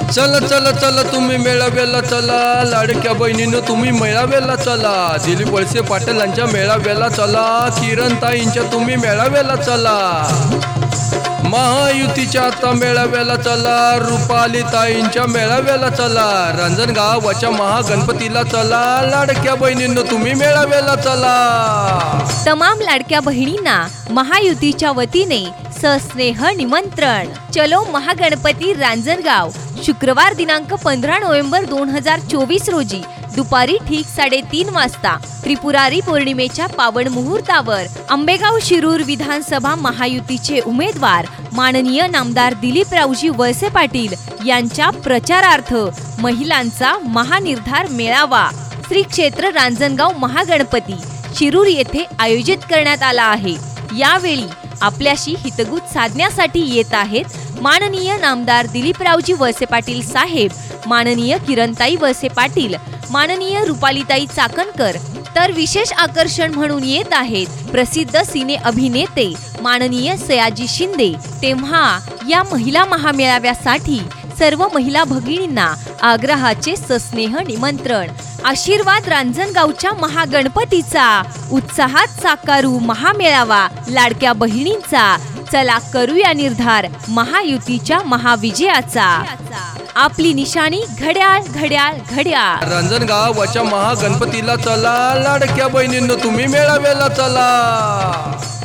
चल चल चल तुम्ही मेळाव्याला चला, लाडक्या बहिणीनं तुम्ही मेळाव्याला चला, दिलीप वळसे पाटलांच्या मेळाव्याला चला, किरणताईंच्या तुम्ही मेळाव्याला चला, महायुतीच्या आता मेळाव्याला चला, रुपालीताईंच्या मेळाव्याला चला, रांजणगावाच्या महागणपतीला चला, लाडक्या बहिणींनो तुम्ही मेळाव्याला चला। तमाम लाडक्या बहिणींना महायुतीच्या वतीने सस्नेह निमंत्रण। चलो महागणपती रांजणगाव, शुक्रवार दिनांक 15 नोव्हेंबर 2024 रोजी दुपारी ठीक 3:30 वाजता त्रिपुरारी पौर्णिमेच्या पावन मुहूर्तावर आंबेगाव शिरूर विधानसभा महायुतीचे उमेदवार माननीय नामदार दिलीपरावजी वळसे पाटील यांच्या प्रचारार्थ महिलांचा महानिर्धार मेळावा श्री क्षेत्र रांजणगाव महागणपती शिरूर येथे आयोजित करण्यात आला आहे। यावेळी आपल्याशी हितगुज साधण्यासाठी येत आहेत माननीय नामदार दिलीपरावजी वळसे पाटील साहेब, माननीय किरणताई वळसे पाटील, माननीय रुपालीताई चाकणकर, तर विशेष आकर्षण म्हणून येत आहेत प्रसिद्ध सिने अभिनेते माननीय सयाजी शिंदे। तेव्हा या महिला महामेळाव्यासाठी सर्व महिला भगिनींना आग्रहाचे सस्नेह निमंत्रण। आशीर्वाद रांजणगावच्या महागणपतीचा, उत्साहात साकारू महामेळावा लाडक्या बहिणींचा, चला करूया निर्धार महायुतीच्या महाविजयाचा। आपली निशाणी घड्याळ घड्याळ घड्याळ। रांजणगावाच्या महागणपतीला चला, लाडक्या बहिणींनो तुम्ही मेळाव्याला चला।